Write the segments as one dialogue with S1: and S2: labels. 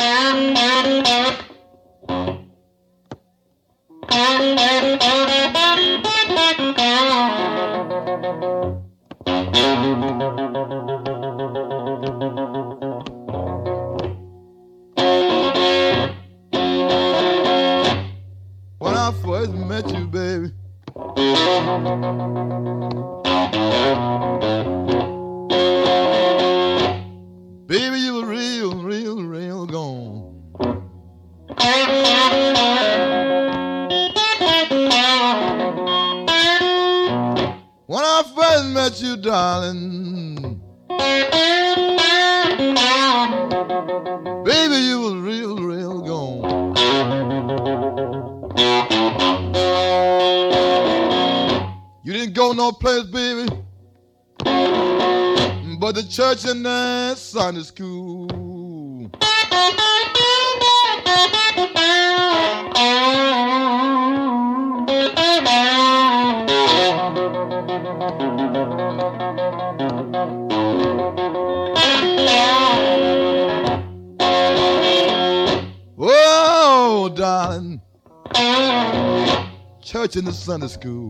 S1: When I first met you, baby, baby, you were real, real, real gone. When I first met you, darling, baby, you was real, real gone. You didn't go no place, baby, but the church and the Sunday school. Oh, darling, church and the Sunday school.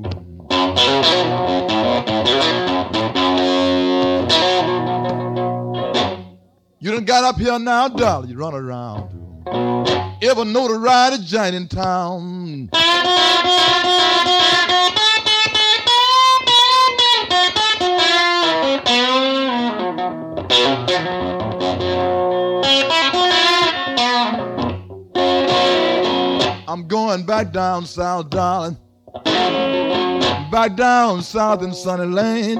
S1: You done got up here now, darling, you run around. Ever know the ride giant in town? I'm going back down south, darling, back down south in Sunny Lane.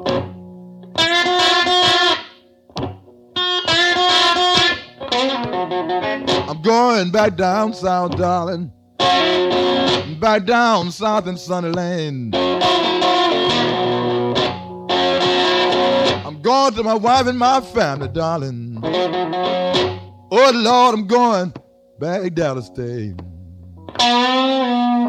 S1: I'm going back down south, darling, back down south in Sunny Lane. I'm going to my wife and my family, darling. Oh, Lord, I'm going back down the state.